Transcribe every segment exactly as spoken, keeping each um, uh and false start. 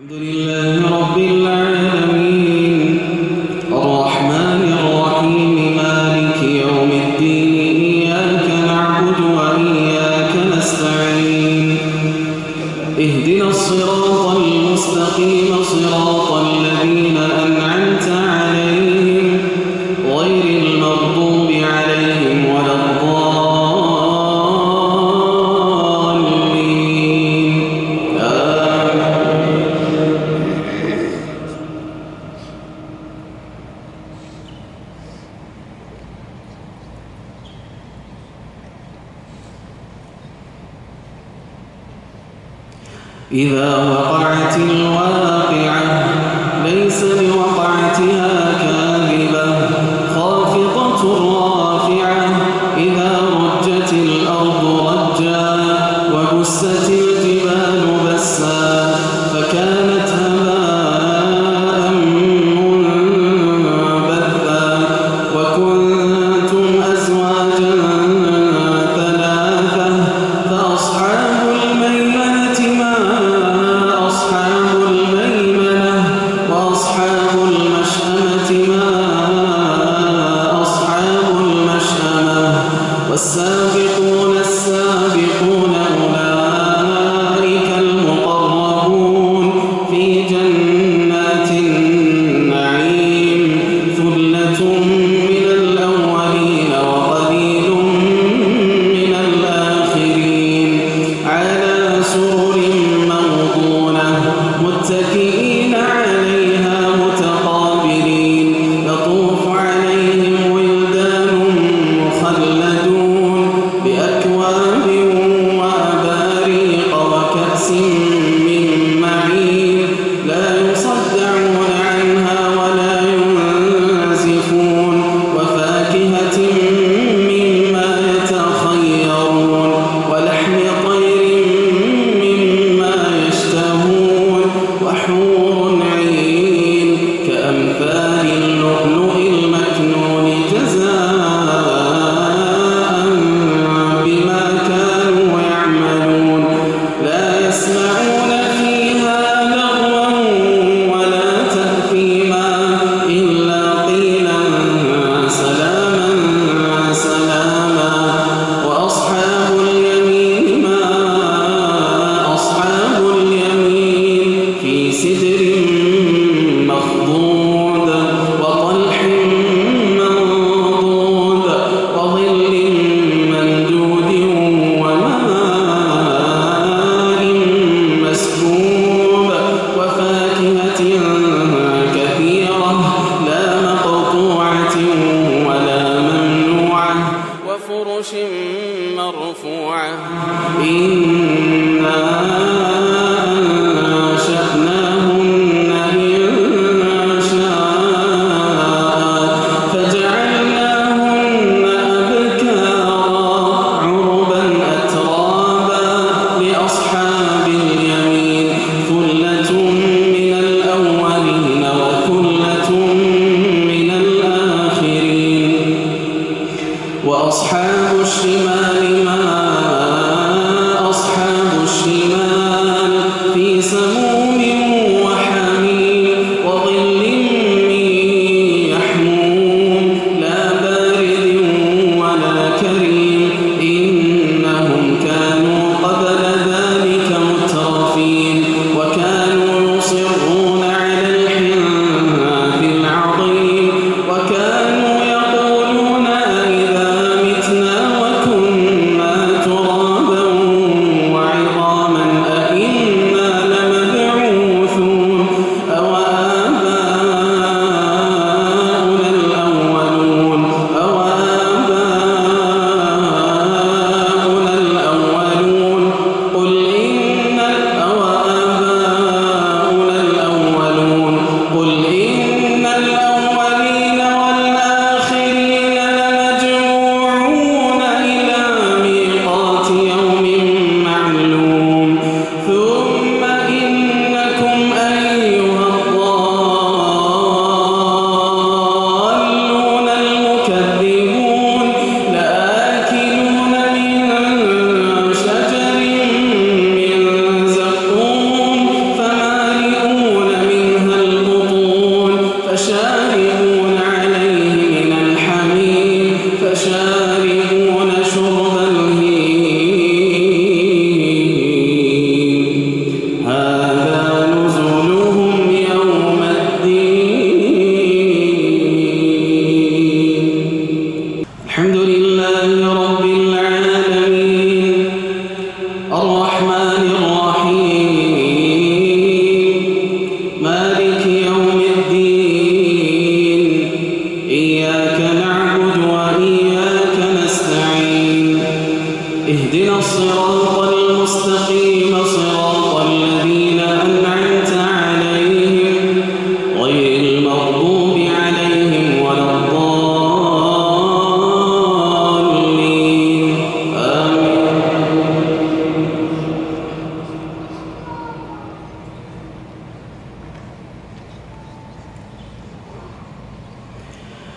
الحمد لله رب العالمين الرحمن الرحيم مالك يوم الدين إياك نعبد وإياك نستعين اهدنا الصراط المستقيم صراط الذين أنعمت عليهم غير المغضوب عليهم ولا الضالين إذا وقعت الواقعة ليس لوقعتها كاذبة خافضة رافعة إذا رجت الأرض رجا وبست الجبال بسا فكانت هباء منبثا وكنتم أزواجا ثلاثة فأصحاب الميمنة ما أصحاب الميمنة وأصحاب المشأمة ما أصحاب المشأمة والسابقون السابقون أولئك المقربون في جنات النعيم ثلة من الأولين وقليل من الآخرين على سرر موضونة متكئين عليها متقابلين يطوف عليهم ولدان مخلدون بأكواب وأباريق وكأس من معين لا يصدعون عنها ولا ينزفون وفاكهة مما يتخيرون ولحم طير مما يشتهون وحور عين كأمثال اللؤلؤ المكنون جزاء بما كانوا يعملون لا يسمعون فيها لغوا ولا تأثيما إلا قيلا سلاما سلاما وأصحاب اليمين ما أصحاب اليمين في سدر مخضود وطلح منضود وظل ممدود وماء مسكوب وفاكهة كثيرة لا مقطوعة ولا ممنوعة وفرش مرفوعة إنا أنشأناهن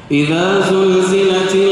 إذا زلزلت